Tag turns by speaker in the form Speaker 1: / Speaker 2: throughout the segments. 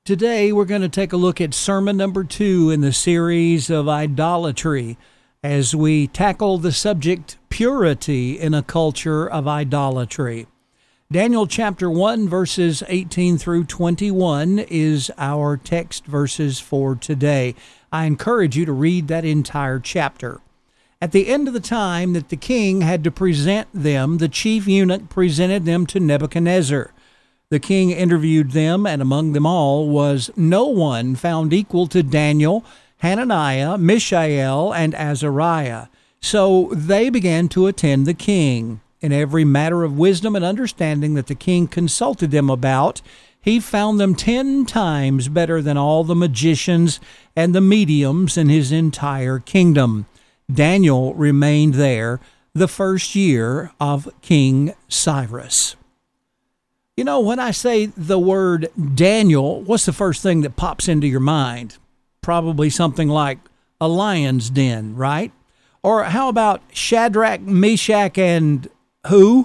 Speaker 1: Today, we're going to take a look at sermon number 2 in the series of idolatry as we tackle the subject purity in a culture of idolatry. Daniel chapter 1, verses 18 through 21 is our text verses for today. I encourage you to read that entire chapter. At the end of the time that the king had to present them, the chief eunuch presented them to Nebuchadnezzar. The king interviewed them, and among them all was no one found equal to Daniel, Hananiah, Mishael, and Azariah. So they began to attend the king. In every matter of wisdom and understanding that the king consulted them about, he found them 10 times better than all the magicians and the mediums in his entire kingdom. Daniel remained there the first year of King Cyrus. You know, when I say the word Daniel, what's the first thing that pops into your mind? Probably something like a lion's den, right? Or how about Shadrach, Meshach, and who?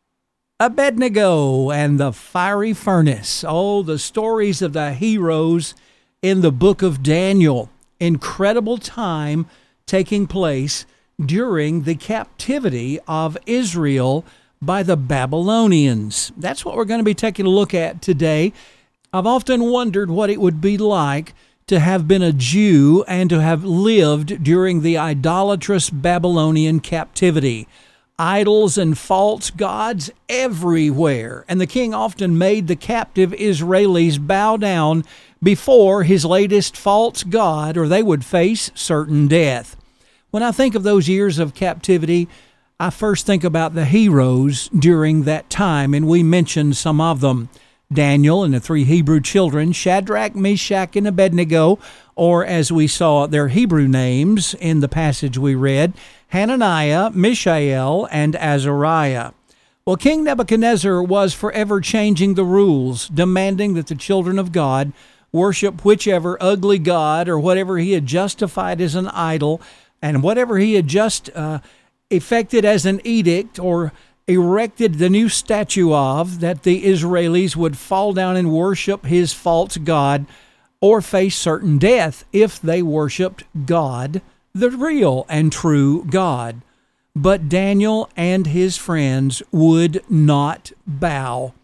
Speaker 1: Abednego and the fiery furnace. Oh, the stories of the heroes in the book of Daniel. Incredible time taking place during the captivity of Israel by the Babylonians. That's what we're going to be taking a look at today. I've often wondered what it would be like to have been a Jew and to have lived during the idolatrous Babylonian captivity. Idols and false gods everywhere, and the king often made the captive Israelis bow down before his latest false god, or they would face certain death. When I think of those years of captivity, I first think about the heroes during that time, and we mentioned some of them. Daniel and the 3 Hebrew children, Shadrach, Meshach, and Abednego, or as we saw their Hebrew names in the passage we read, Hananiah, Mishael, and Azariah. Well, King Nebuchadnezzar was forever changing the rules, demanding that the children of God worship whichever ugly god or whatever he had justified as an idol, and whatever he had just effected as an edict or erected the new statue of, that the Israelis would fall down and worship his false god or face certain death if they worshiped God, the real and true God. But Daniel and his friends would not bow.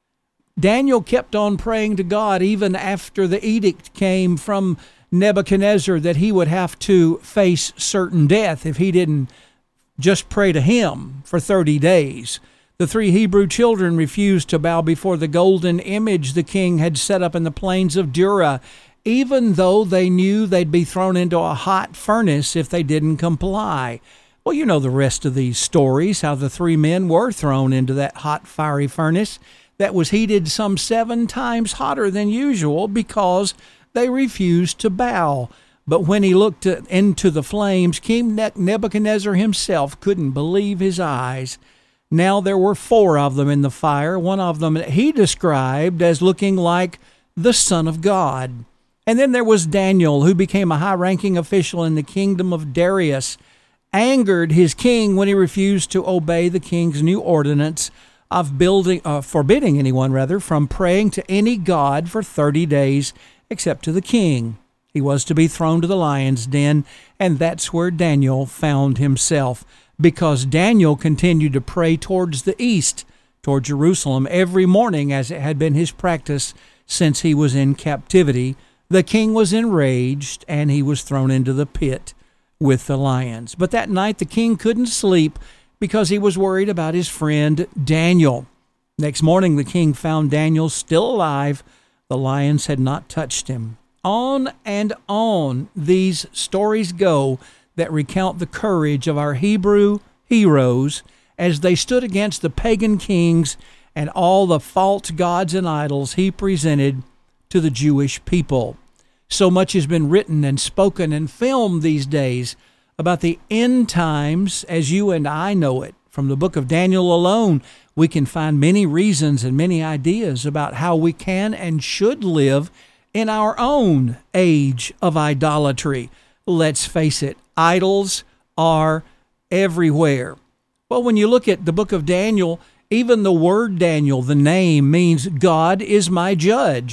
Speaker 1: Daniel kept on praying to God even after the edict came from Nebuchadnezzar that he would have to face certain death if he didn't just pray to him for 30 days. The 3 Hebrew children refused to bow before the golden image the king had set up in the plains of Dura, even though they knew they'd be thrown into a hot furnace if they didn't comply. Well, you know the rest of these stories, how the 3 men were thrown into that hot, fiery furnace that was heated some 7 times hotter than usual because they refused to bow. But when he looked into the flames, King Nebuchadnezzar himself couldn't believe his eyes. Now there were 4 of them in the fire, one of them he described as looking like the Son of God. And then there was Daniel, who became a high-ranking official in the kingdom of Darius, angered his king when he refused to obey the king's new ordinance of forbidding anyone from praying to any god for 30 days except to the king. He was to be thrown to the lion's den, and that's where Daniel found himself, because Daniel continued to pray towards the east, toward Jerusalem, every morning as it had been his practice since he was in captivity. The king was enraged, and he was thrown into the pit with the lions. But that night the king couldn't sleep because he was worried about his friend Daniel. Next morning the king found Daniel still alive. The lions had not touched him. On and on these stories go that recount the courage of our Hebrew heroes as they stood against the pagan kings and all the false gods and idols he presented to the Jewish people. So much has been written and spoken and filmed these days about the end times as you and I know it. From the book of Daniel alone, we can find many reasons and many ideas about how we can and should live in our own age of idolatry. Let's face it, idols are everywhere. Well, when you look at the book of Daniel, even the word Daniel, the name, means God is my judge.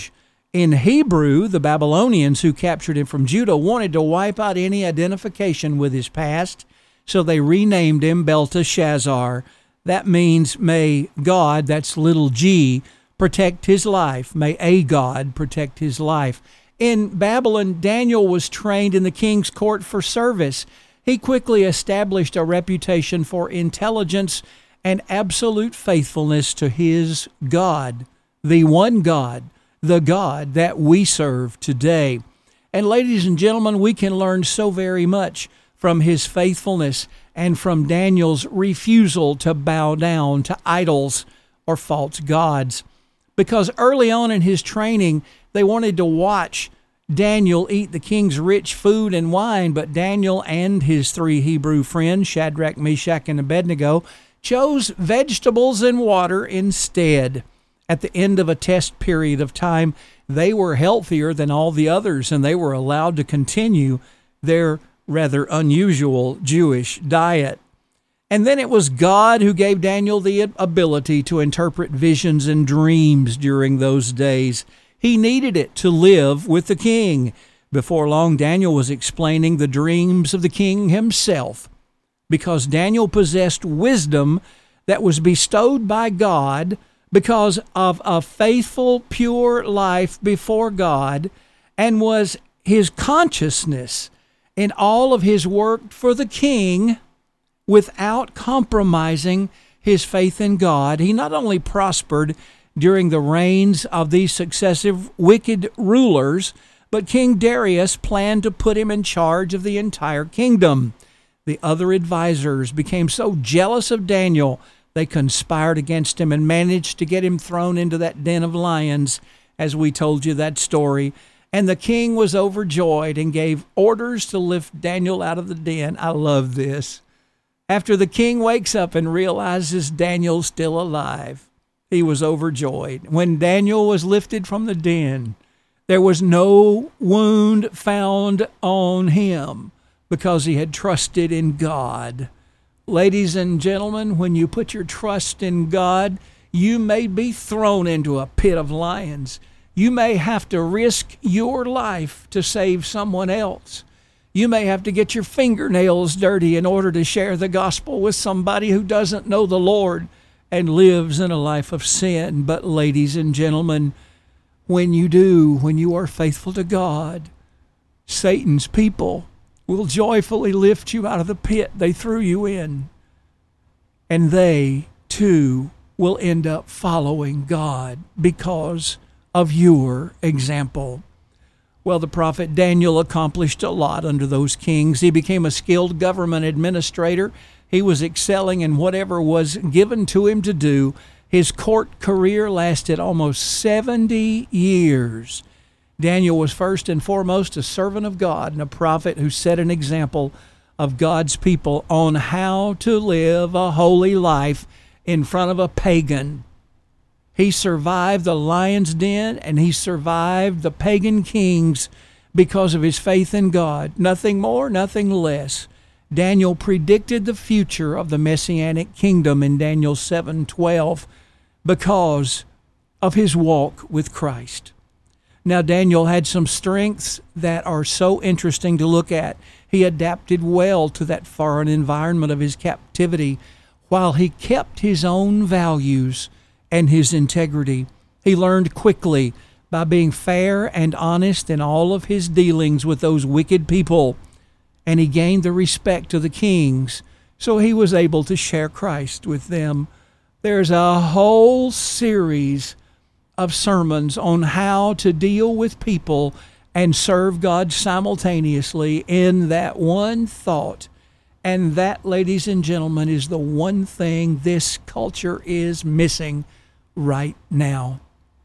Speaker 1: In Hebrew, the Babylonians who captured him from Judah wanted to wipe out any identification with his past, so they renamed him Belteshazzar. That means, may God, that's little g, protect his life. May a God protect his life. In Babylon, Daniel was trained in the king's court for service. He quickly established a reputation for intelligence and absolute faithfulness to his God, the one God, the God that we serve today. And ladies and gentlemen, we can learn so very much from his faithfulness and from Daniel's refusal to bow down to idols or false gods. Because early on in his training, they wanted to watch Daniel eat the king's rich food and wine, but Daniel and his 3 Hebrew friends, Shadrach, Meshach, and Abednego, chose vegetables and water instead. At the end of a test period of time, they were healthier than all the others, and they were allowed to continue their rather unusual Jewish diet. And then it was God who gave Daniel the ability to interpret visions and dreams during those days. He needed it to live with the king. Before long, Daniel was explaining the dreams of the king himself, because Daniel possessed wisdom that was bestowed by God because of a faithful, pure life before God, and was his consciousness in all of his work for the king without compromising his faith in God. He not only prospered during the reigns of these successive wicked rulers, but King Darius planned to put him in charge of the entire kingdom. The other advisors became so jealous of Daniel, they conspired against him and managed to get him thrown into that den of lions, as we told you that story. And the king was overjoyed and gave orders to lift Daniel out of the den. I love this. After the king wakes up and realizes Daniel's still alive, he was overjoyed. When Daniel was lifted from the den, there was no wound found on him because he had trusted in God. Ladies and gentlemen, when you put your trust in God, you may be thrown into a pit of lions. You may have to risk your life to save someone else. You may have to get your fingernails dirty in order to share the gospel with somebody who doesn't know the Lord and lives in a life of sin. But ladies and gentlemen, when you are faithful to God, Satan's people will joyfully lift you out of the pit they threw you in. And they, too, will end up following God because of your example. Well, the prophet Daniel accomplished a lot under those kings. He became a skilled government administrator. He was excelling in whatever was given to him to do. His court career lasted almost 70 years. Daniel was first and foremost a servant of God and a prophet who set an example of God's people on how to live a holy life in front of a pagan. He survived the lion's den and he survived the pagan kings because of his faith in God. Nothing more, nothing less. Daniel predicted the future of the Messianic kingdom in Daniel 7:12 because of his walk with Christ. Now, Daniel had some strengths that are so interesting to look at. He adapted well to that foreign environment of his captivity while he kept his own values and his integrity. He learned quickly by being fair and honest in all of his dealings with those wicked people, and he gained the respect of the kings, so he was able to share Christ with them. There's a whole series of sermons on how to deal with people and serve God simultaneously in that one thought. And that, ladies and gentlemen, is the one thing this culture is missing right now.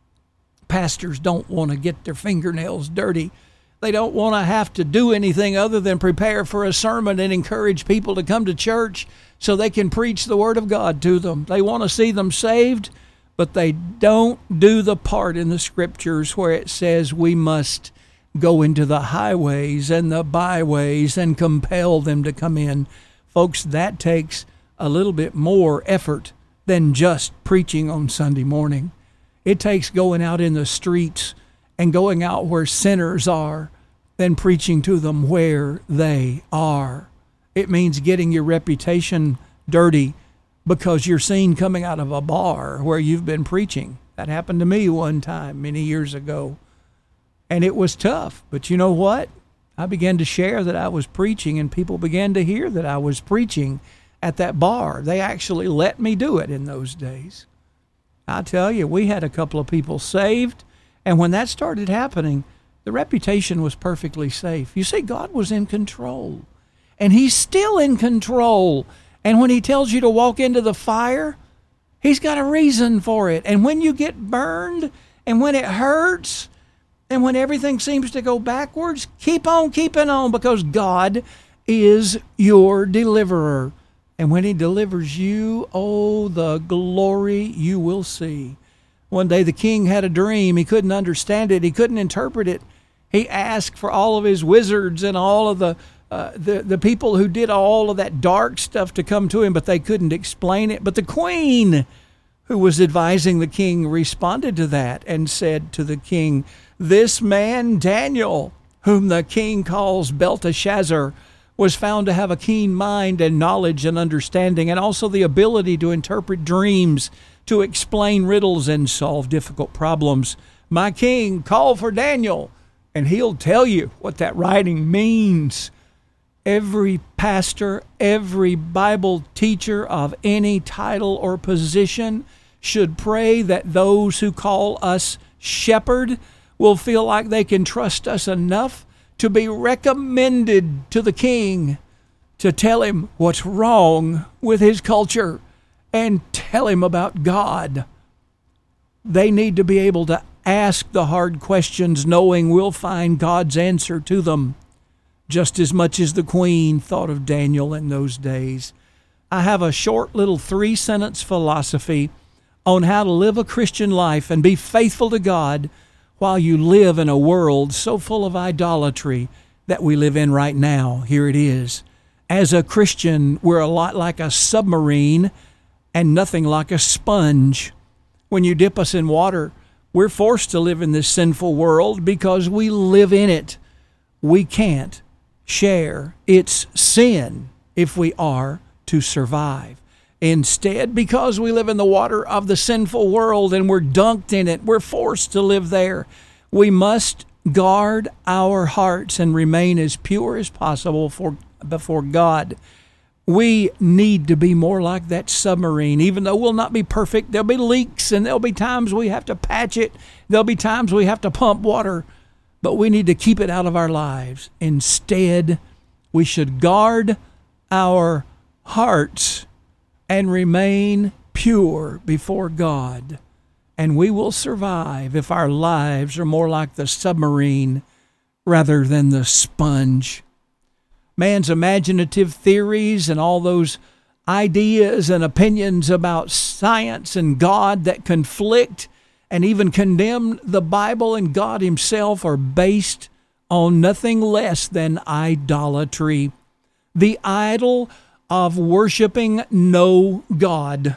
Speaker 1: Pastors don't want to get their fingernails dirty. They don't want to have to do anything other than prepare for a sermon and encourage people to come to church so they can preach the Word of God to them. They want to see them saved, but they don't do the part in the Scriptures where it says we must go into the highways and the byways and compel them to come in. Folks, that takes a little bit more effort than just preaching on Sunday morning. It takes going out in the streets and going out where sinners are than preaching to them where they are. It means getting your reputation dirty because you're seen coming out of a bar where you've been preaching. That happened to me one time many years ago. And it was tough. But you know what? I began to share that I was preaching, and people began to hear that I was preaching at that bar. They actually let me do it in those days. I tell you, we had a couple of people saved, and when that started happening, the reputation was perfectly safe. You see, God was in control, and He's still in control. And when He tells you to walk into the fire, He's got a reason for it. And when you get burned, and when it hurts, and when everything seems to go backwards, keep on keeping on, because God is your deliverer. And when He delivers you, oh, the glory you will see. One day the king had a dream. He couldn't understand it. He couldn't interpret it. He asked for all of his wizards and all of the people who did all of that dark stuff to come to him, but they couldn't explain it. But the queen, who was advising the king, responded to that and said to the king, "This man Daniel, whom the king calls Belteshazzar, was found to have a keen mind and knowledge and understanding, and also the ability to interpret dreams, to explain riddles and solve difficult problems. My king, call for Daniel, and he'll tell you what that writing means." Every pastor, every Bible teacher of any title or position should pray that those who call us shepherd will feel like they can trust us enough to be recommended to the king to tell him what's wrong with his culture and tell him about God. They need to be able to ask the hard questions knowing we'll find God's answer to them, just as much as the queen thought of Daniel in those days. I have a short little 3-sentence philosophy on how to live a Christian life and be faithful to God while you live in a world so full of idolatry that we live in right now. Here it is. As a Christian, we're a lot like a submarine and nothing like a sponge. When you dip us in water, we're forced to live in this sinful world because we live in it. We can't share its sin if we are to survive. Instead, because we live in the water of the sinful world and we're dunked in it, we're forced to live there. We must guard our hearts and remain as pure as possible before God. We need to be more like that submarine. Even though we'll not be perfect, there'll be leaks and there'll be times we have to patch it. There'll be times we have to pump water, but we need to keep it out of our lives. Instead, we should guard our hearts and remain pure before God. And we will survive if our lives are more like the submarine rather than the sponge. Man's imaginative theories and all those ideas and opinions about science and God that conflict and even condemn the Bible and God Himself are based on nothing less than idolatry. The idol of worshiping no God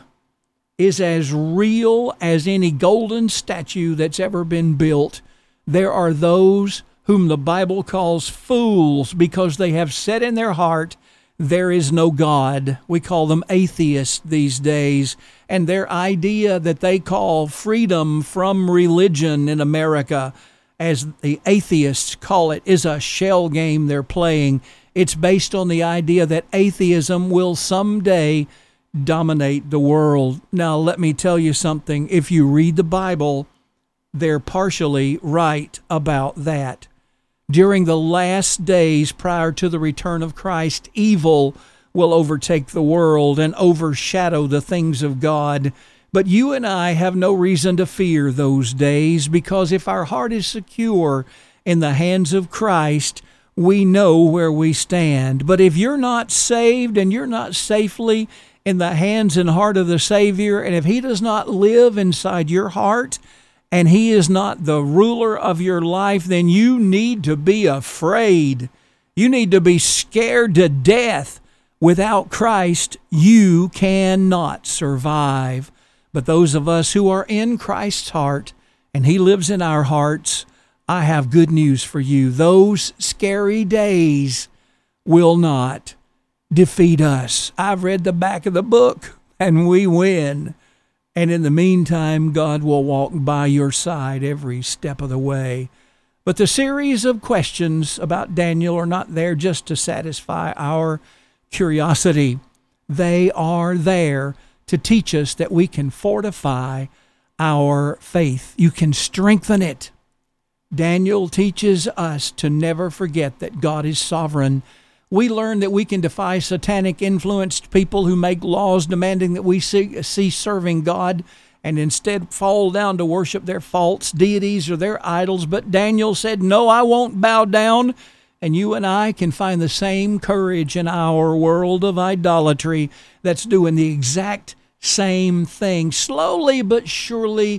Speaker 1: is as real as any golden statue that's ever been built. There are those whom the Bible calls fools because they have said in their heart, there is no God. We call them atheists these days. And their idea that they call freedom from religion in America, as the atheists call it, is a shell game they're playing. It's based on the idea that atheism will someday dominate the world. Now, let me tell you something. If you read the Bible, they're partially right about that. During the last days prior to the return of Christ, evil will overtake the world and overshadow the things of God. But you and I have no reason to fear those days, because if our heart is secure in the hands of Christ, we know where we stand. But if you're not saved and you're not safely in the hands and heart of the Savior, and if He does not live inside your heart, and He is not the ruler of your life, then you need to be afraid. You need to be scared to death. Without Christ, you cannot survive. But those of us who are in Christ's heart, and He lives in our hearts, I have good news for you. Those scary days will not defeat us. I've read the back of the book, and we win. And in the meantime, God will walk by your side every step of the way. But the series of questions about Daniel are not there just to satisfy our curiosity. They are there to teach us that we can fortify our faith. You can strengthen it. Daniel teaches us to never forget that God is sovereign. We learn that we can defy satanic influenced people who make laws demanding that we cease serving God and instead fall down to worship their false deities or their idols. But Daniel said, no, I won't bow down. And you and I can find the same courage in our world of idolatry that's doing the exact same thing, slowly but surely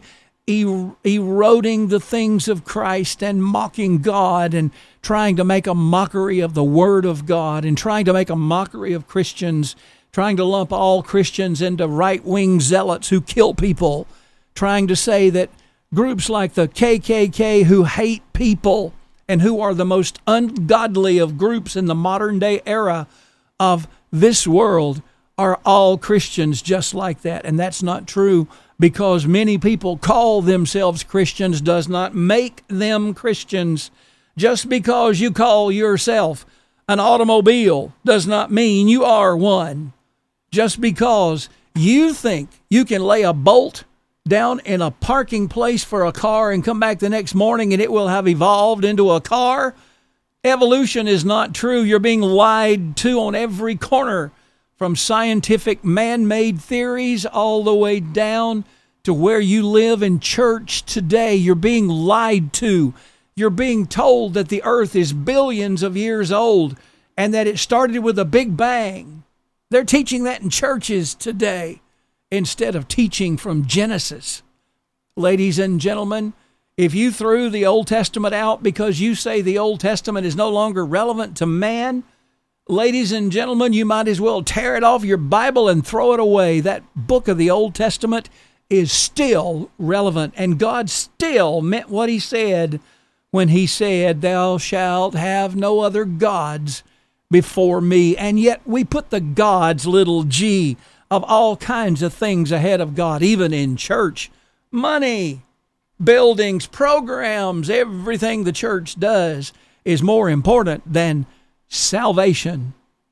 Speaker 1: eroding the things of Christ and mocking God and trying to make a mockery of the Word of God and trying to make a mockery of Christians, trying to lump all Christians into right-wing zealots who kill people, trying to say that groups like the KKK who hate people and who are the most ungodly of groups in the modern-day era of this world are all Christians just like that. And that's not true. Because many people call themselves Christians does not make them Christians. Just because you call yourself an automobile does not mean you are one. Just because you think you can lay a bolt down in a parking place for a car and come back the next morning and it will have evolved into a car, evolution is not true. You're being lied to on every corner, from scientific man-made theories all the way down to where you live in church today. You're being lied to. You're being told that the earth is billions of years old and that it started with a big bang. They're teaching that in churches today instead of teaching from Genesis. Ladies and gentlemen, if you threw the Old Testament out because you say the Old Testament is no longer relevant to man, ladies and gentlemen, you might as well tear it off your Bible and throw it away. That book of the Old Testament is still relevant, and God still meant what he said when he said, thou shalt have no other gods before me. And yet we put the gods, little g, of all kinds of things ahead of God, even in church. Money, buildings, programs, everything the church does is more important than salvation.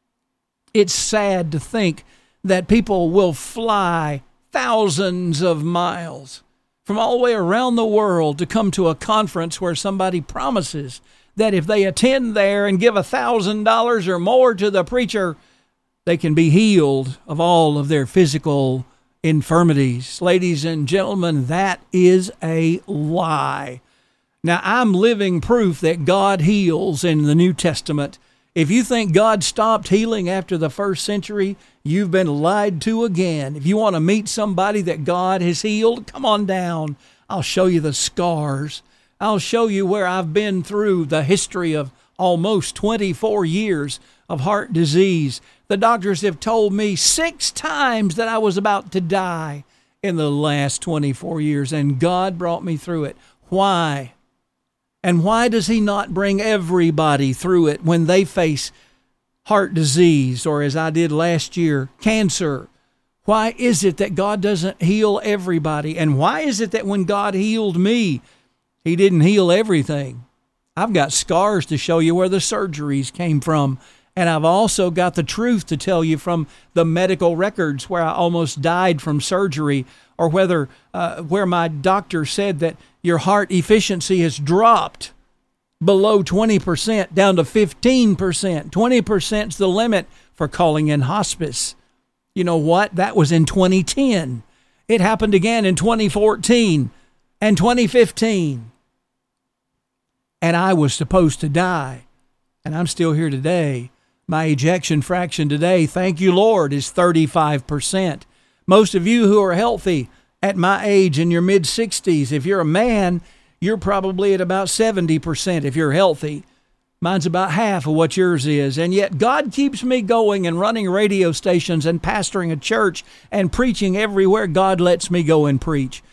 Speaker 1: It's sad to think that people will fly thousands of miles from all the way around the world to come to a conference where somebody promises that if they attend there and give $1,000 or more to the preacher, they can be healed of all of their physical infirmities. Ladies and gentlemen, that is a lie. Now, I'm living proof that God heals in the New Testament. If you think God stopped healing after the first century, you've been lied to again. If you want to meet somebody that God has healed, come on down. I'll show you the scars. I'll show you where I've been through the history of almost 24 years of heart disease. The doctors have told me 6 times that I was about to die in the last 24 years, and God brought me through it. Why? And why does he not bring everybody through it when they face heart disease, or as I did last year, cancer? Why is it that God doesn't heal everybody? And why is it that when God healed me, he didn't heal everything? I've got scars to show you where the surgeries came from. And I've also got the truth to tell you from the medical records where I almost died from surgery, or where my doctor said that your heart efficiency has dropped below 20% down to 15%. 20% is the limit for calling in hospice. You know what? That was in 2010. It happened again in 2014 and 2015. And I was supposed to die. And I'm still here today. My ejection fraction today, thank you, Lord, is 35%. Most of you who are healthy at my age in your mid-60s, if you're a man, you're probably at about 70% if you're healthy. Mine's about half of what yours is. And yet God keeps me going and running radio stations and pastoring a church and preaching everywhere God lets me go and preach.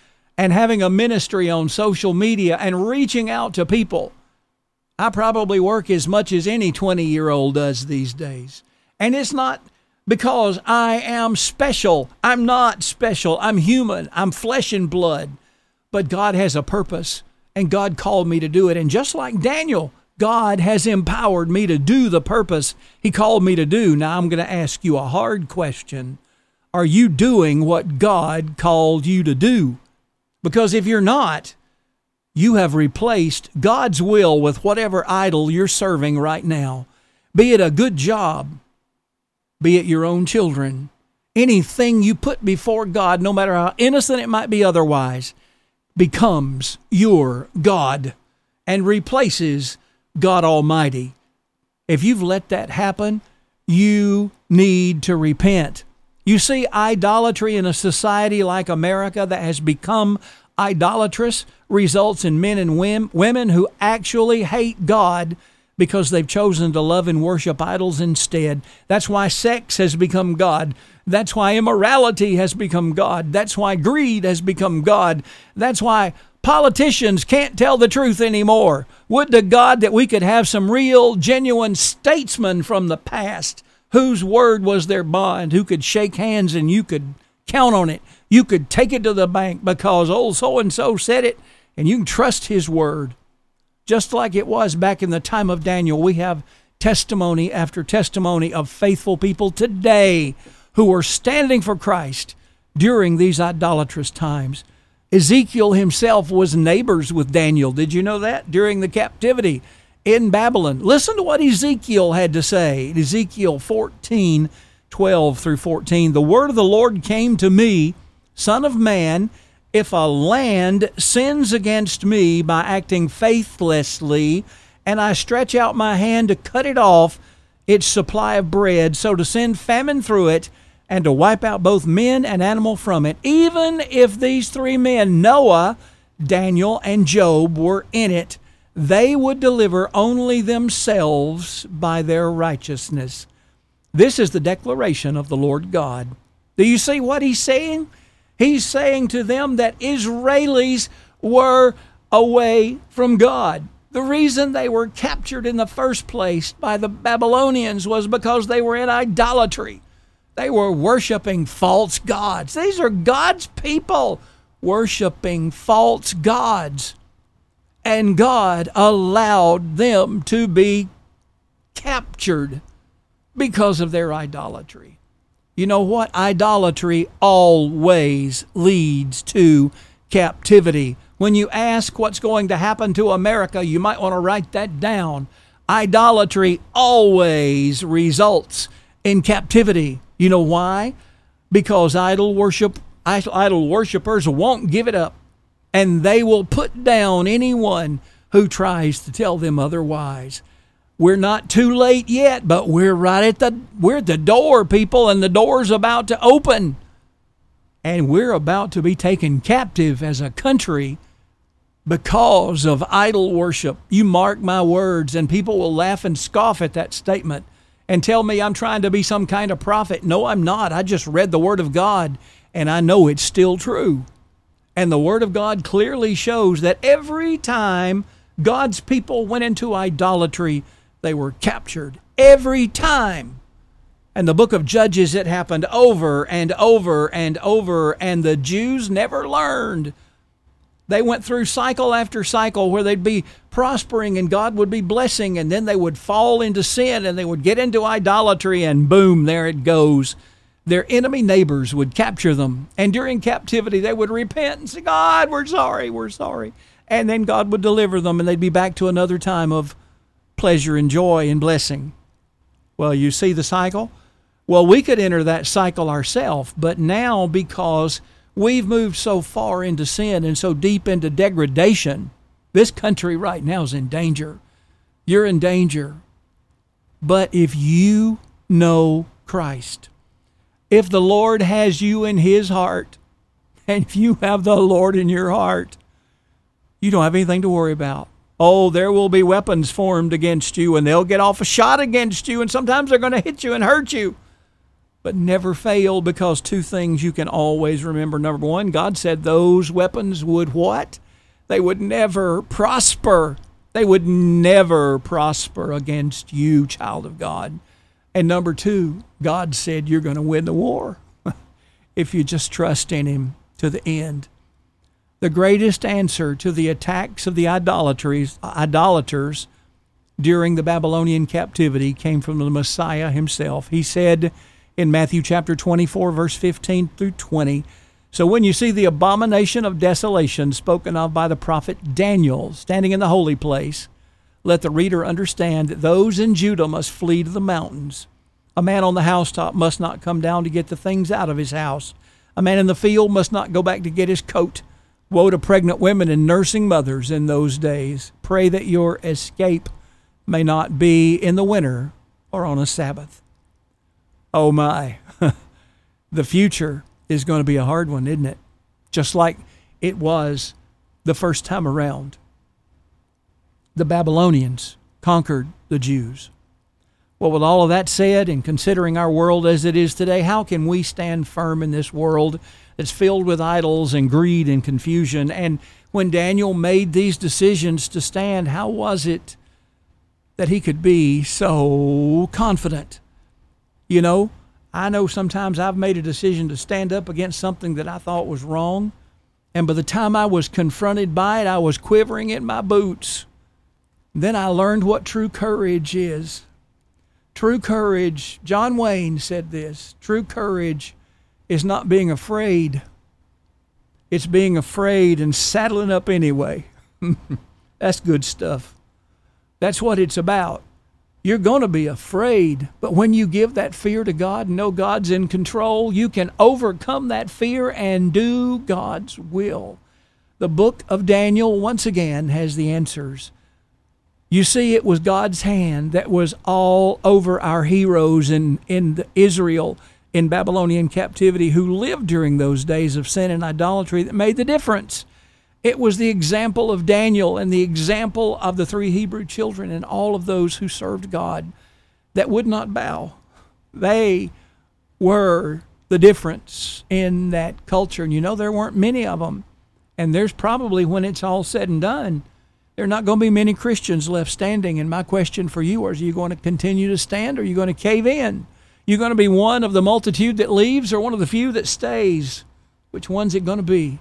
Speaker 1: and having a ministry on social media and reaching out to people. I probably work as much as any 20-year-old does these days. And it's not because I am special. I'm not special. I'm human. I'm flesh and blood. But God has a purpose, and God called me to do it. And just like Daniel, God has empowered me to do the purpose He called me to do. Now I'm going to ask you a hard question. Are you doing what God called you to do? Because if you're not, you have replaced God's will with whatever idol you're serving right now. Be it a good job, be it your own children, anything you put before God, no matter how innocent it might be otherwise, becomes your God and replaces God Almighty. If you've let that happen, you need to repent. You see, idolatry in a society like America that has become idolatrous results in men and women who actually hate God because they've chosen to love and worship idols instead. That's why sex has become God. That's why immorality has become God. That's why greed has become God. That's why politicians can't tell the truth anymore. Would to God that we could have some real, genuine statesmen from the past whose word was their bond, who could shake hands and you could count on it. You could take it to the bank because old so-and-so said it, and you can trust his word. Just like it was back in the time of Daniel, we have testimony after testimony of faithful people today who are standing for Christ during these idolatrous times. Ezekiel himself was neighbors with Daniel. Did you know that? During the captivity in Babylon. Listen to what Ezekiel had to say. Ezekiel 14:12 through 14. The word of the Lord came to me, Son of man, if a land sins against me by acting faithlessly, and I stretch out my hand to cut it off, its supply of bread, so to send famine through it, and to wipe out both men and animal from it, even if these three men, Noah, Daniel, and Job, were in it, they would deliver only themselves by their righteousness. This is the declaration of the Lord God. Do you see what he's saying? He's saying to them that Israelis were away from God. The reason they were captured in the first place by the Babylonians was because they were in idolatry. They were worshiping false gods. These are God's people worshiping false gods. And God allowed them to be captured because of their idolatry. You know what? Idolatry always leads to captivity. When you ask what's going to happen to America, you might want to write that down. Idolatry always results in captivity. You know why? Because idol worshipers won't give it up, and they will put down anyone who tries to tell them otherwise. We're not too late yet, but we're at the door, people, and the door's about to open. And we're about to be taken captive as a country because of idol worship. You mark my words, and people will laugh and scoff at that statement and tell me I'm trying to be some kind of prophet. No, I'm not. I just read the Word of God, and I know it's still true. And the Word of God clearly shows that every time God's people went into idolatry, they were captured. Every time. And the book of Judges, it happened over and over and over, and the Jews never learned. They went through cycle after cycle where they'd be prospering and God would be blessing, and then they would fall into sin and they would get into idolatry, and boom, there it goes. Their enemy neighbors would capture them, and during captivity they would repent and say, God, we're sorry. And then God would deliver them, and they'd be back to another time of pleasure and joy and blessing. Well, you see the cycle? Well, we could enter that cycle ourselves, but now because we've moved so far into sin and so deep into degradation, this country right now is in danger. You're in danger. But if you know Christ, if the Lord has you in His heart, and if you have the Lord in your heart, you don't have anything to worry about. Oh, there will be weapons formed against you, and they'll get off a shot against you, and sometimes they're going to hit you and hurt you. but never fail, because two things you can always remember. Number one, God said those weapons would what? They would never prosper. They would never prosper against you, child of God. And number two, God said you're going to win the war if you just trust in Him to the end. The greatest answer to the attacks of the idolaters during the Babylonian captivity came from the Messiah Himself. He said in Matthew chapter 24, verse 15 through 20, "So when you see the abomination of desolation spoken of by the prophet Daniel standing in the holy place, let the reader understand that those in Judah must flee to the mountains. A man on the housetop must not come down to get the things out of his house. A man in the field must not go back to get his coat. Woe to pregnant women and nursing mothers in those days. Pray that your escape may not be in the winter or on a Sabbath." Oh my, the future is going to be a hard one, isn't it? Just like it was the first time around. The Babylonians conquered the Jews. Well, with all of that said, and considering our world as it is today, how can we stand firm in this world that's filled with idols and greed and confusion? And when Daniel made these decisions to stand, how was it that he could be so confident? You know, I know sometimes I've made a decision to stand up against something that I thought was wrong, and by the time I was confronted by it, I was quivering in my boots. Then I learned what true courage is. True courage, John Wayne said this, true courage is not being afraid. It's being afraid and saddling up anyway. That's good stuff. That's what it's about. You're going to be afraid, but when you give that fear to God and know God's in control, you can overcome that fear and do God's will. The book of Daniel, once again, has the answers. You see, it was God's hand that was all over our heroes in Israel in Babylonian captivity who lived during those days of sin and idolatry that made the difference. It was the example of Daniel and the example of the three Hebrew children and all of those who served God that would not bow. They were the difference in that culture. And you know, there weren't many of them. And there's probably, when it's all said and done, there are not going to be many Christians left standing. And my question for you is, are you going to continue to stand, or are you going to cave in? You're going to be one of the multitude that leaves, or one of the few that stays? Which one's it going to be?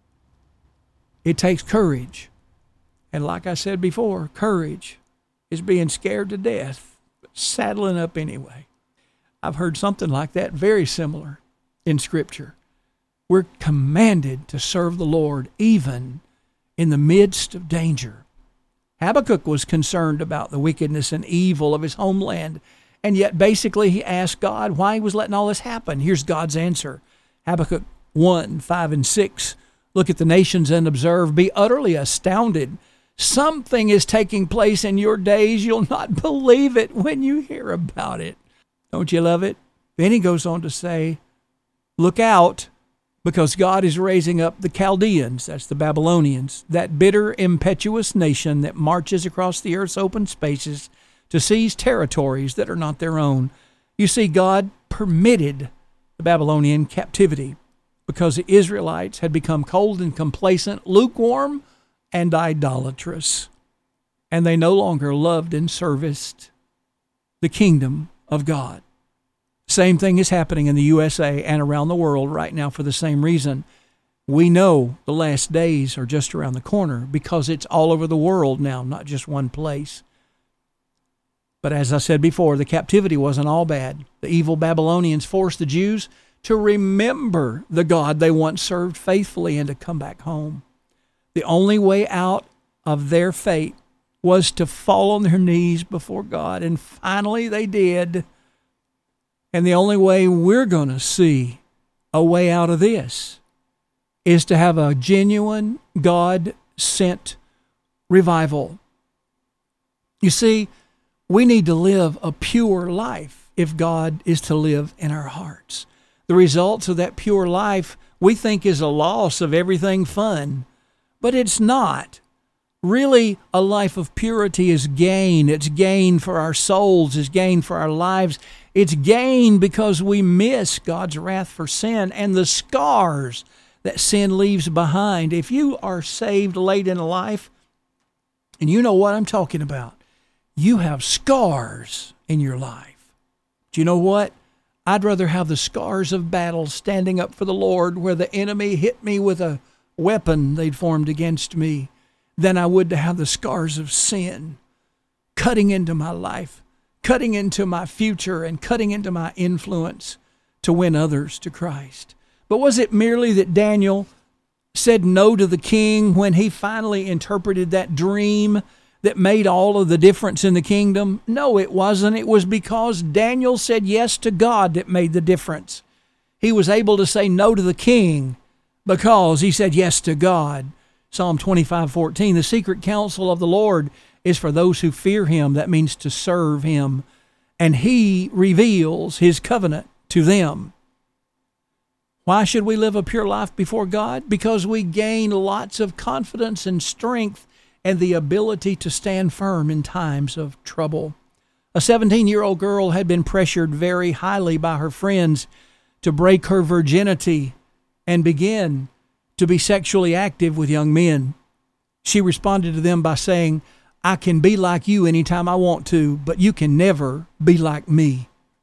Speaker 1: It takes courage. And like I said before, courage is being scared to death, but saddling up anyway. I've heard something like that, very similar in Scripture. We're commanded to serve the Lord even in the midst of danger. Habakkuk was concerned about the wickedness and evil of his homeland, and yet basically he asked God why he was letting all this happen. Here's God's answer. Habakkuk 1, 5, and 6. Look at the nations and observe. Be utterly astounded. Something is taking place in your days. You'll not believe it when you hear about it. Don't you love it? Then he goes on to say, look out, because God is raising up the Chaldeans, that's the Babylonians, that bitter, impetuous nation that marches across the earth's open spaces to seize territories that are not their own. You see, God permitted the Babylonian captivity because the Israelites had become cold and complacent, lukewarm and idolatrous, and they no longer loved and serviced the kingdom of God. Same thing is happening in the USA and around the world right now for the same reason. We know the last days are just around the corner because it's all over the world now, not just one place. But as I said before, the captivity wasn't all bad. The evil Babylonians forced the Jews to remember the God they once served faithfully and to come back home. The only way out of their fate was to fall on their knees before God, and finally they did. And the only way we're going to see a way out of this is to have a genuine God-sent revival. You see, we need to live a pure life if God is to live in our hearts. The results of that pure life we think is a loss of everything fun, but it's not. Really, a life of purity is gain. It's gain for our souls. It's gain for our lives. It's gain because we miss God's wrath for sin and the scars that sin leaves behind. If you are saved late in life, and you know what I'm talking about, you have scars in your life. Do you know what? I'd rather have the scars of battle standing up for the Lord where the enemy hit me with a weapon they'd formed against me than I would to have the scars of sin cutting into my life, cutting into my future, and cutting into my influence to win others to Christ. But was it merely that Daniel said no to the king when he finally interpreted that dream that made all of the difference in the kingdom? No, it wasn't. It was because Daniel said yes to God that made the difference. He was able to say no to the king because he said yes to God. Psalm 25:14, the secret counsel of the Lord is for those who fear him. That means to serve him. And he reveals his covenant to them. Why should we live a pure life before God? Because we gain lots of confidence and strength and the ability to stand firm in times of trouble. A 17-year-old girl had been pressured very highly by her friends to break her virginity and begin to be sexually active with young men. She responded to them by saying, I can be like you anytime I want to, but you can never be like me.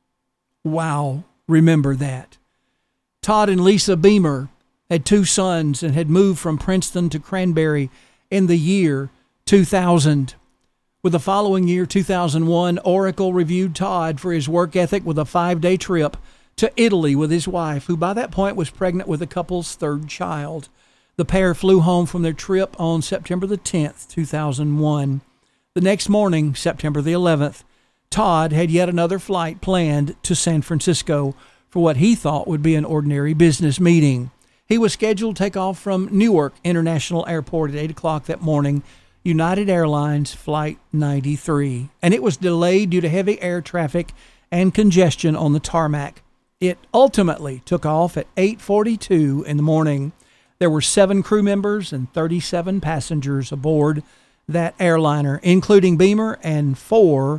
Speaker 1: Wow, remember that. Todd and Lisa Beamer had 2 sons and had moved from Princeton to Cranberry in the year 2000. With the following year, 2001, Oracle reviewed Todd for his work ethic with a 5-day trip to Italy with his wife, who by that point was pregnant with the couple's 3rd child. The pair flew home from their trip on September the 10th, 2001. The next morning, September the 11th, Todd had yet another flight planned to San Francisco for what he thought would be an ordinary business meeting. He was scheduled to take off from Newark International Airport at 8 o'clock that morning, United Airlines Flight 93, and it was delayed due to heavy air traffic and congestion on the tarmac. It ultimately took off at 8:42 in the morning. There were 7 crew members and 37 passengers aboard that airliner, including Beamer and 4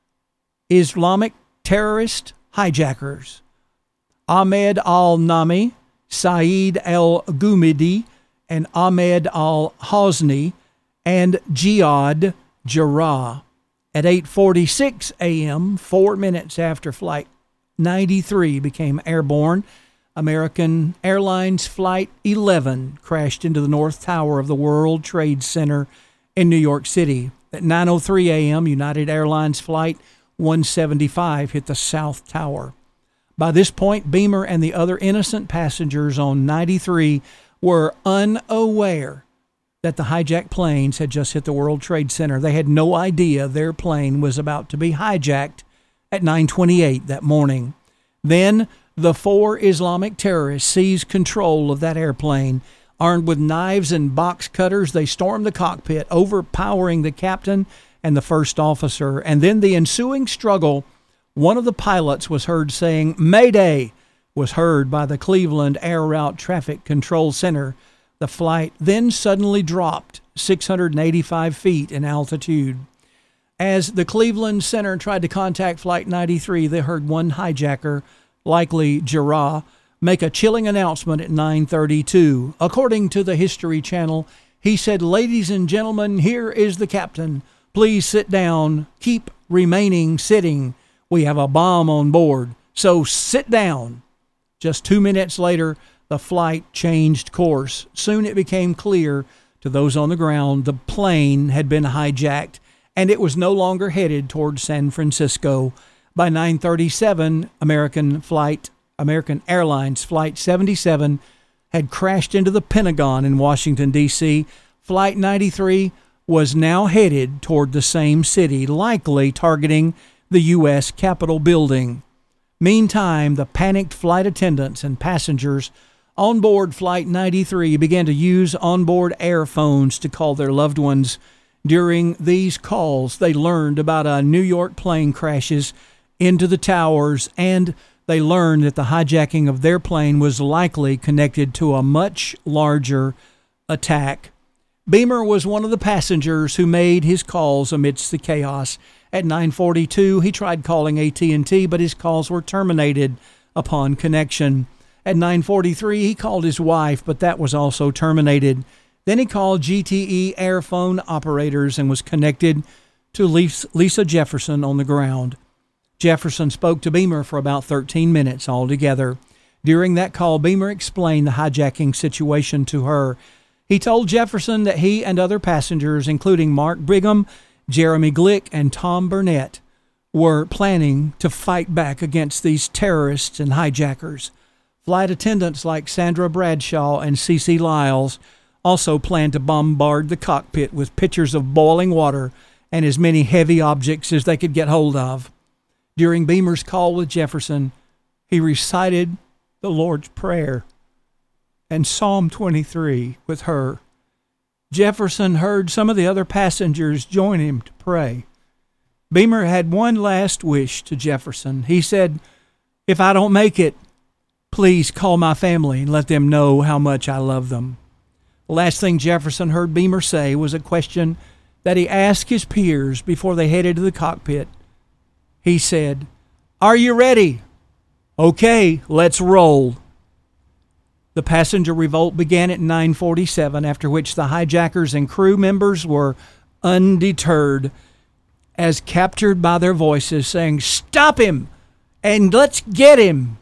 Speaker 1: Islamic terrorist hijackers. Ahmed al-Nami, Saeed al-Gumidi, and Ahmed al-Hosni, and Jihad Jarrah. At 8:46 a.m., 4 minutes after Flight 93 became airborne, American Airlines Flight 11 crashed into the North Tower of the World Trade Center in New York City. At 9:03 a.m., United Airlines Flight 175 hit the South Tower. By this point, Beamer and the other innocent passengers on 93 were unaware that the hijacked planes had just hit the World Trade Center. They had no idea their plane was about to be hijacked at 9:28 that morning. Then the 4 Islamic terrorists seized control of that airplane. Armed with knives and box cutters, they stormed the cockpit, overpowering the captain and the first officer. And then the ensuing struggle, one of the pilots was heard saying, "Mayday," was heard by the Cleveland Air Route Traffic Control Center. The flight then suddenly dropped 685 feet in altitude. As the Cleveland Center tried to contact Flight 93, they heard one hijacker, likely Jarrah, make a chilling announcement at 9:32. According to the History Channel, he said, "Ladies and gentlemen, here is the captain. Please sit down. Keep remaining sitting. We have a bomb on board, so sit down." Just 2 minutes later, the flight changed course. Soon it became clear to those on the ground the plane had been hijacked, and it was no longer headed toward San Francisco. By 9:37, American Airlines Flight 77 had crashed into the Pentagon in Washington, D.C. Flight 93 was now headed toward the same city, likely targeting the U.S. Capitol building. Meantime, the panicked flight attendants and passengers on board Flight 93 began to use onboard air phones to call their loved ones. During these calls, they learned about a New York plane crashes into the towers, and they learned that the hijacking of their plane was likely connected to a much larger attack. Beamer was one of the passengers who made his calls amidst the chaos. At 9:42, he tried calling AT&T, but his calls were terminated upon connection. At 9:43, he called his wife, but that was also terminated. Then he called GTE airphone operators and was connected to Lisa Jefferson on the ground. Jefferson spoke to Beamer for about 13 minutes altogether. During that call, Beamer explained the hijacking situation to her. He told Jefferson that he and other passengers, including Mark Brigham, Jeremy Glick, and Tom Burnett, were planning to fight back against these terrorists and hijackers. Flight attendants like Sandra Bradshaw and Cece Lyles also planned to bombard the cockpit with pitchers of boiling water and as many heavy objects as they could get hold of. During Beamer's call with Jefferson, he recited the Lord's Prayer and Psalm 23 with her. Jefferson heard some of the other passengers join him to pray. Beamer had one last wish to Jefferson. He said, "If I don't make it, please call my family and let them know how much I love them." The last thing Jefferson heard Beamer say was a question that he asked his peers before they headed to the cockpit. He said, "Are you ready?" "Okay, let's roll." The passenger revolt began at 9:47, after which the hijackers and crew members were undeterred, as captured by their voices saying, "Stop him and let's get him.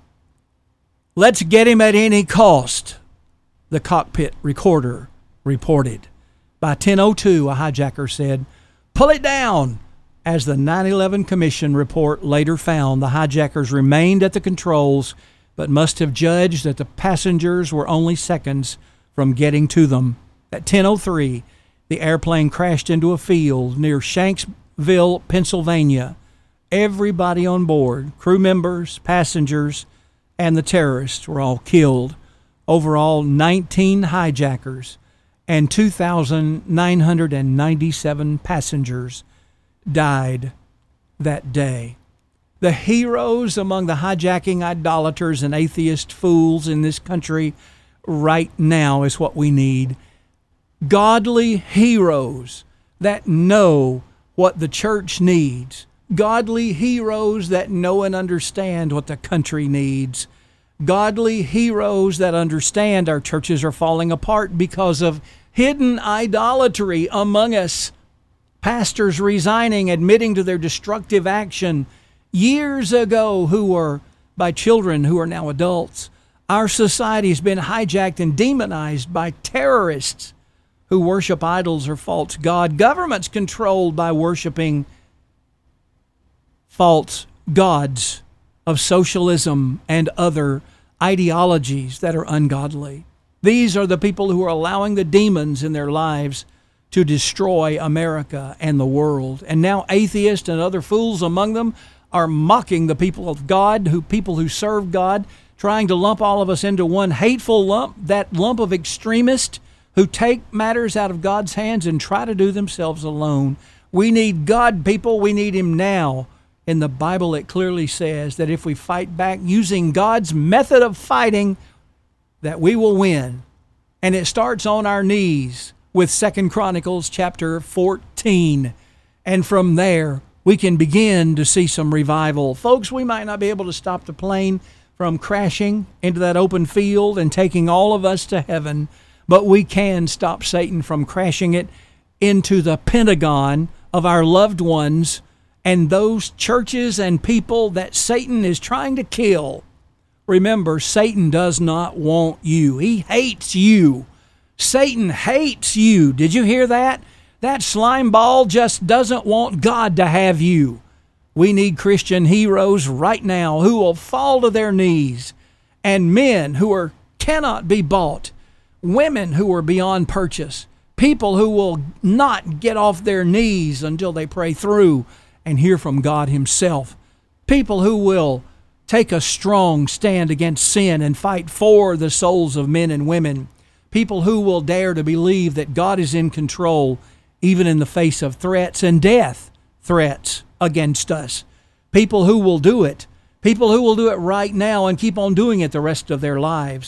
Speaker 1: Let's get him at any cost," the cockpit recorder reported. By 10:02, a hijacker said, "Pull it down." As the 9/11 Commission report later found, the hijackers remained at the controls but must have judged that the passengers were only seconds from getting to them. At 10:03, the airplane crashed into a field near Shanksville, Pennsylvania. Everybody on board, crew members, passengers, and the terrorists, were all killed. Overall, 19 hijackers and 2,997 passengers died that day. The heroes among the hijacking idolaters and atheist fools in this country right now is what we need. Godly heroes that know what the church needs. Godly heroes that know and understand what the country needs. Godly heroes that understand our churches are falling apart because of hidden idolatry among us. Pastors resigning, admitting to their destructive action years ago, who were by children who are now adults. Our society has been hijacked and demonized by terrorists who worship idols or false god. Governments controlled by worshiping false gods of socialism and other ideologies that are ungodly. These are the people who are allowing the demons in their lives to destroy America and the world. And now atheists and other fools among them are mocking the people of God, people who serve God, trying to lump all of us into one hateful lump, that lump of extremists who take matters out of God's hands and try to do themselves alone. We need God, people. We need Him now. In the Bible, it clearly says that if we fight back using God's method of fighting, that we will win. And it starts on our knees with 2 Chronicles chapter 14. And from there, we can begin to see some revival. Folks, we might not be able to stop the plane from crashing into that open field and taking all of us to heaven, but we can stop Satan from crashing it into the Pentagon of our loved ones and those churches and people that Satan is trying to kill. Remember, Satan does not want you. He hates you. Satan hates you. Did you hear that? That slime ball just doesn't want God to have you. We need Christian heroes right now who will fall to their knees, and men who cannot be bought, women who are beyond purchase, people who will not get off their knees until they pray through and hear from God Himself, people who will take a strong stand against sin and fight for the souls of men and women, people who will dare to believe that God is in control even in the face of threats and death threats against us. People who will do it. People who will do it right now and keep on doing it the rest of their lives.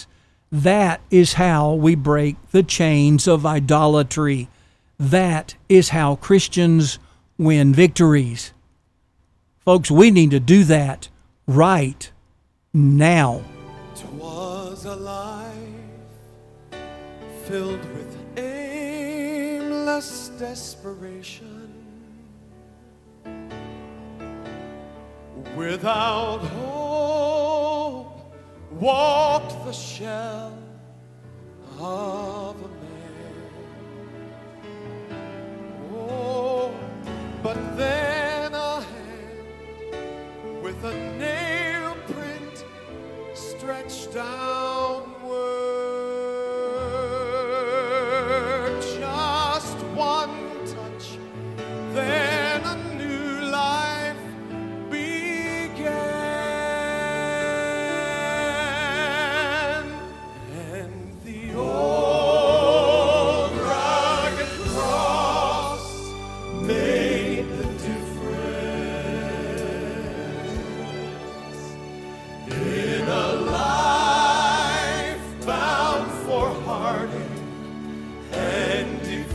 Speaker 1: That is how we break the chains of idolatry. That is how Christians win victories. Folks, we need to do that right now.
Speaker 2: 'Twas a life filled with aimless desperation, without hope walked the shell of a man. Oh, but then a hand with a nail print stretched downward, just one touch, then a new life began, and the old rugged cross made the difference in a life bound for heartache and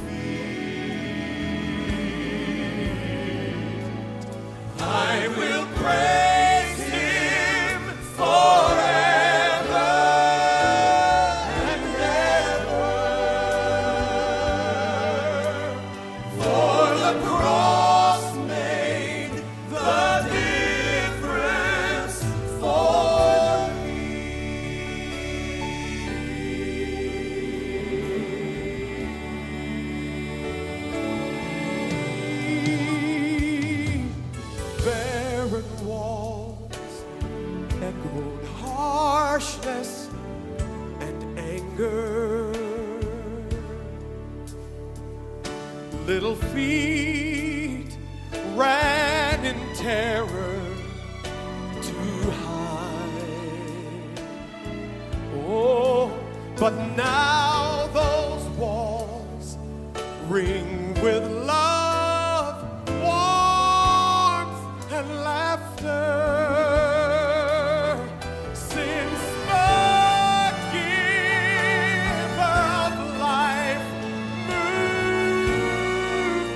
Speaker 2: defeat. I will praise Him forever and ever, for the cross made the difference for me. Barren walls echoed harshness and anger. Little feet ran in terror to hide. Oh, but now those walls ring with love, warmth, and laughter, since the giver of life moved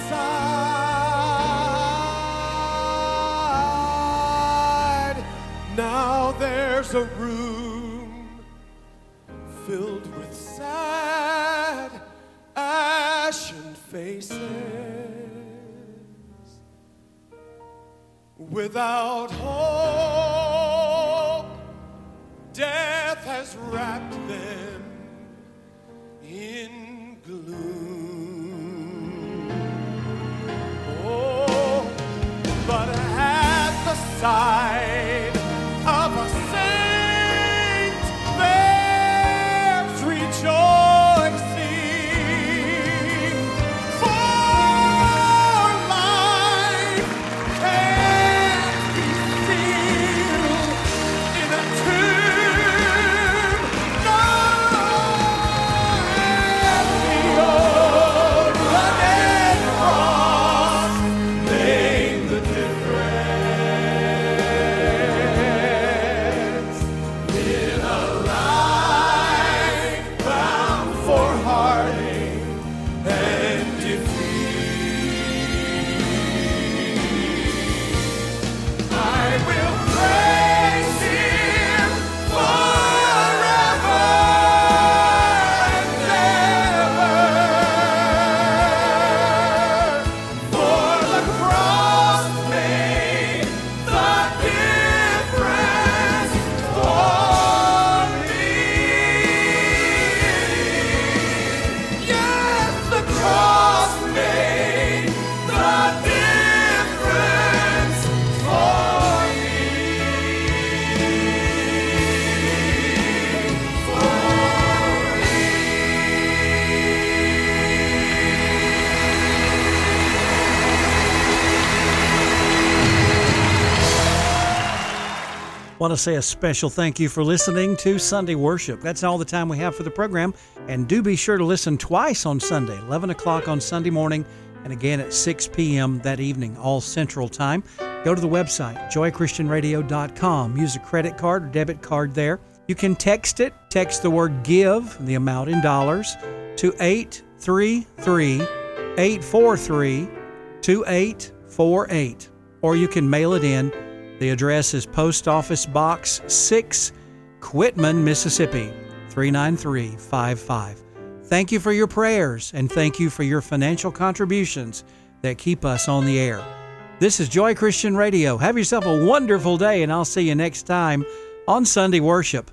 Speaker 2: inside. Now there's a room filled with sad, ashen faces, without hope. Death has wrapped them in gloom. Oh, but at the side of a saint there's rejoicing, for life can't be sealed in a tomb. No, and the old rugged cross made the difference in a life bound for heartache and defeat. I will praise Him forever and ever, for the cross made the difference for me. Yes, the cross made the difference for me.
Speaker 1: Want to say a special thank you for listening to Sunday Worship. That's all the time we have for the program. And do be sure to listen twice on Sunday, 11 o'clock on Sunday morning, and again at 6 p.m. that evening, all Central Time. Go to the website, joychristianradio.com. Use a credit card or debit card there. You can text it. Text the word GIVE, the amount in dollars, to 833-843-2848. Or you can mail it in. The address is Post Office Box 6, Quitman, Mississippi, 39355. Thank you for your prayers, and thank you for your financial contributions that keep us on the air. This is Joy Christian Radio. Have yourself a wonderful day, and I'll see you next time on Sunday Worship.